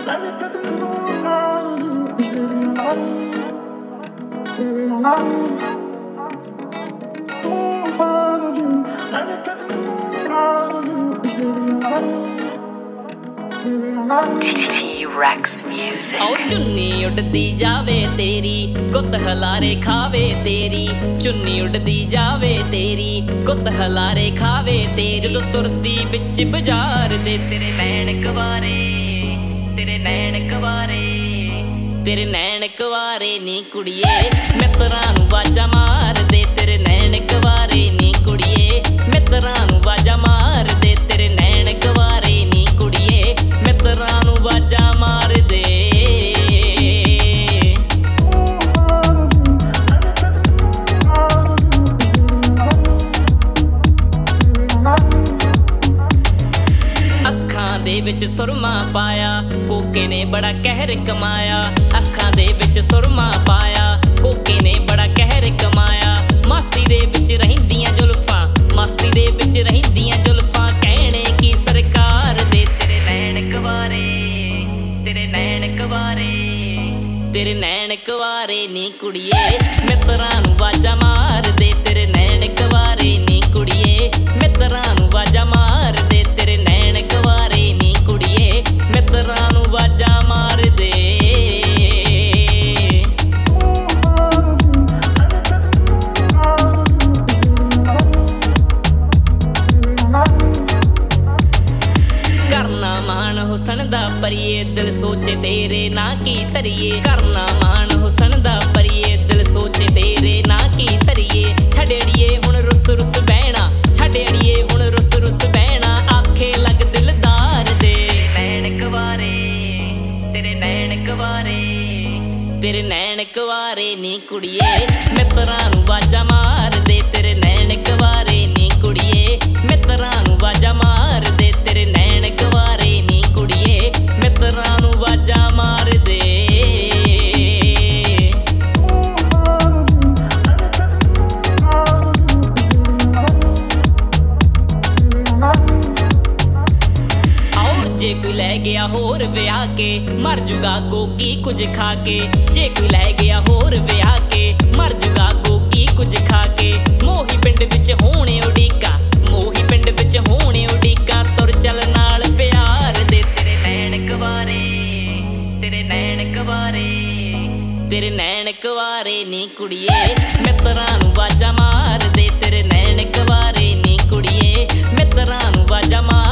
T-Rex Music। आओ चुन्नी उड़दी जावे तेरी गुत्त हलारे खावे तेरी चुन्नी उड़दी जावे तेरी गुत्त हलारे खावे तेरी जदों तुरदी बिच बाजार दे तेरे नैन कवारे तेरे नैन कवारे तेरे नैन कवारे नी कुड़िए मित्तरां नूं वाजा मार दे तेरे नैन कवारे नी कुड़िए मित्तरां नूं वाजा मार दे तेरे नैन कवारे नी कुड़िए मित्तरां नूं वाजा मार दे। ਅੱਖਾਂ ਦੇ ਵਿੱਚ ਸੁਰਮਾ ਪਾਇਆ ਕੋਕੇ ਨੇ ਬੜਾ ਕਹਿਰ ਕਮਾਇਆ ਅੱਖਾਂ ਦੇ ਵਿੱਚ ਸੁਰਮਾ ਪਾਇਆ ਕੋਕੇ ਨੇ ਬੜਾ ਕਹਿਰ ਕਮਾਇਆ ਮਸਤੀ ਦੇ ਵਿੱਚ ਰਹਿੰਦੀਆਂ ਜ਼ੁਲਫਾਂ ਮਸਤੀ ਦੇ ਵਿੱਚ ਰਹਿੰਦੀਆਂ ਜ਼ੁਲਫਾਂ ਕਹਿਣੇ ਕੀ ਸਰਕਾਰ ਦੇ ਤੇਰੇ ਨੈਣ ਕਵਾਰੇ ਤੇਰੇ ਨੈਣ ਕਵਾਰੇ ਤੇਰੇ ਨੈਣ ਕਵਾਰੇ ਨੀ ਕੁੜੀਏ ਮਿੱਤਰਾਂ ਨੂੰ ਵਾਜਾ ਮਾਰ ਦੇ ਤੇਰੇ ਨੈਣ ਕਵਾਰੇ ਨੀ ਕੁੜੀਏ ਮਿੱਤਰਾਂ ਨੂੰ ਵਾਜਾ ਮਾਰ ਦੇ ਤੇਰੇ ਨੈਣ ਕਵਾਰੇ ਨੀ ਕੁੜੀਏ ਮਿੱਤਰਾਂ ਨੂੰ ਵਾਜਾ ਮਾਰ ਦੇ। ਕਰਨਾ ਮਾਣ ਹੁਸਨ ਦਾ ਪਰੀਏ ਦਿਲ ਸੋਚੇ ਤੇਰੇ ਨਾ ਕੀ ਧਰੀਏ ਕਰਨਾ ਮਾਣ ਹੁਸਨ ਦਾ ਪਰੀਏ ਦਿਲ ਸੋਚੇ ਤੇਰੇ ਨਾ ਕੀ ਧਰੀਏ ਛੱਡੜੀਏ ਹੁਣ ਰੁੱਸ ਰੁੱਸ ਬਹਿਣਾ ਛੱਡੜੀਏ ਹੁਣ ਰੁੱਸ ਰੁੱਸ ਬਹਿਣਾ ਆਖੇ ਲੱਗ ਦਿਲਦਾਰ ਦੇ ਨੈਣ ਕਵਾਰੇ ਤੇਰੇ ਨੈਣ ਕਵਾਰੇ ਤੇਰੇ ਨੈਣ ਕਵਾਰੇ ਨੀ ਕੁੜੀਏ ਮਿੱਤਰਾਂ ਨੂੰ ਵਾਜਾ ਮਾਰ ਦੇ ਤੇਰੇ ਨੈਣ ਕਵਾਰੇ ਨੀ ਕੁੜੀਏ ਮਿੱਤਰਾਂ ਨੂੰ ਵਾਜਾ ਮਾਰ ਦੇ ਤੇਰੇ ਨੈਣ ਕਵਾਰੇ ਨੀ ਕੁੜੀਏ ਮਿੱਤਰਾਂ ਨੂੰ ਵਾਜਾ ਮਾਰ ਦੇ। ਜੇ ਕੋਈ ਲੈ ਗਿਆ ਹੋਰ ਵਿਆਹ ਕੇ ਮਰ ਜੂਗਾ ਗੋਗੀ ਕੁਝ ਖਾ ਕੇ ਜੇ ਕੋਈ ਲੈ ਗਿਆ ਹੋਰ ਵਿਆਹ ਕੇ ਮਰ ਜੂਗਾ ਗੋਗੀ ਕੁਝ ਖਾ ਕੇ ਮੋਹੀ ਪਿੰਡ ਵਿੱਚ ਹੋਣੇ ਉਡੀਕਾਂ ਮੋਹੀ ਪਿੰਡ ਵਿੱਚ ਹੋਣੇ ਉਡੀਕਾਂ ਤੁਰ ਚੱਲ ਨਾਲ ਪਿਆਰ ਦੇ ਤੇਰੇ ਨੈਣ ਕਵਾਰੇ ਤੇਰੇ ਨੈਣ ਕਵਾਰੇ ਤੇਰੇ ਨੈਣ ਕਵਾਰੇ ਨੀ ਕੁੜੀਏ ਮਿੱਤਰਾਂ ਨੂੰ ਵਾਜਾ ਮਾਰ ਦੇ ਤੇਰੇ ਨੈਣ ਕਵਾਰੇ ਨੀ ਕੁੜੀਏ ਮਿੱਤਰਾਂ ਨੂੰ ਵਾਜਾ ਮਾਰ